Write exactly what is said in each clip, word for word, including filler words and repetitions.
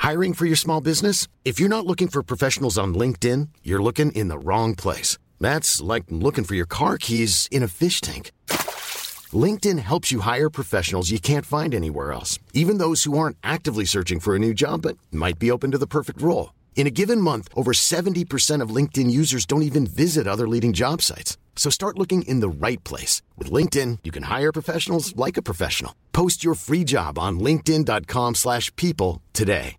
Hiring for your small business? If you're not looking for professionals on LinkedIn, you're looking in the wrong place. That's like looking for your car keys in a fish tank. LinkedIn helps you hire professionals you can't find anywhere else, even those who aren't actively searching for a new job but might be open to the perfect role. In a given month, over seventy percent of LinkedIn users don't even visit other leading job sites. So start looking in the right place. With LinkedIn, you can hire professionals like a professional. Post your free job on linkedin.com slash people today.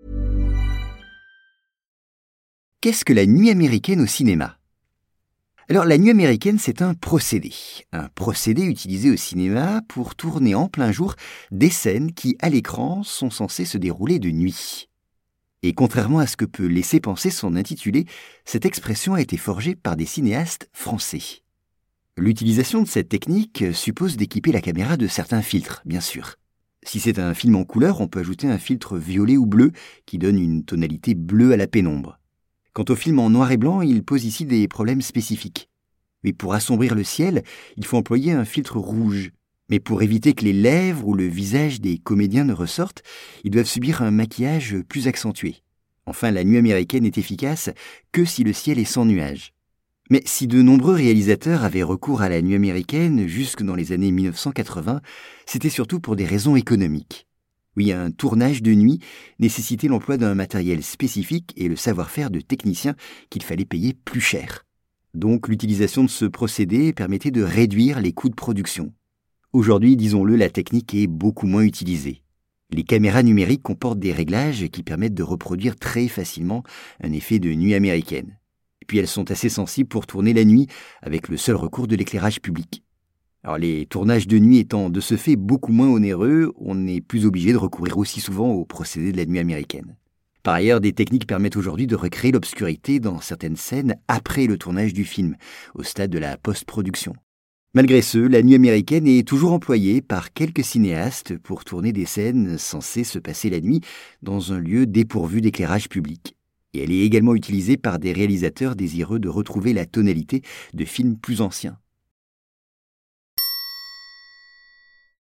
Qu'est-ce que la nuit américaine au cinéma ? Alors, la nuit américaine, c'est un procédé. Un procédé utilisé au cinéma pour tourner en plein jour des scènes qui, à l'écran, sont censées se dérouler de nuit. Et contrairement à ce que peut laisser penser son intitulé, cette expression a été forgée par des cinéastes français. L'utilisation de cette technique suppose d'équiper la caméra de certains filtres, bien sûr. Si c'est un film en couleur, on peut ajouter un filtre violet ou bleu qui donne une tonalité bleue à la pénombre. Quant au film en noir et blanc, il pose ici des problèmes spécifiques. Mais pour assombrir le ciel, il faut employer un filtre rouge. Mais pour éviter que les lèvres ou le visage des comédiens ne ressortent, ils doivent subir un maquillage plus accentué. Enfin, la nuit américaine est efficace que si le ciel est sans nuages. Mais si de nombreux réalisateurs avaient recours à la nuit américaine jusque dans les années mille neuf cent quatre-vingts, c'était surtout pour des raisons économiques. Oui, un tournage de nuit nécessitait l'emploi d'un matériel spécifique et le savoir-faire de techniciens qu'il fallait payer plus cher. Donc l'utilisation de ce procédé permettait de réduire les coûts de production. Aujourd'hui, disons-le, la technique est beaucoup moins utilisée. Les caméras numériques comportent des réglages qui permettent de reproduire très facilement un effet de nuit américaine. Et puis elles sont assez sensibles pour tourner la nuit avec le seul recours de l'éclairage public. Alors les tournages de nuit étant de ce fait beaucoup moins onéreux, on n'est plus obligé de recourir aussi souvent au procédé de la nuit américaine. Par ailleurs, des techniques permettent aujourd'hui de recréer l'obscurité dans certaines scènes après le tournage du film, au stade de la post-production. Malgré ce, la nuit américaine est toujours employée par quelques cinéastes pour tourner des scènes censées se passer la nuit dans un lieu dépourvu d'éclairage public. Et elle est également utilisée par des réalisateurs désireux de retrouver la tonalité de films plus anciens.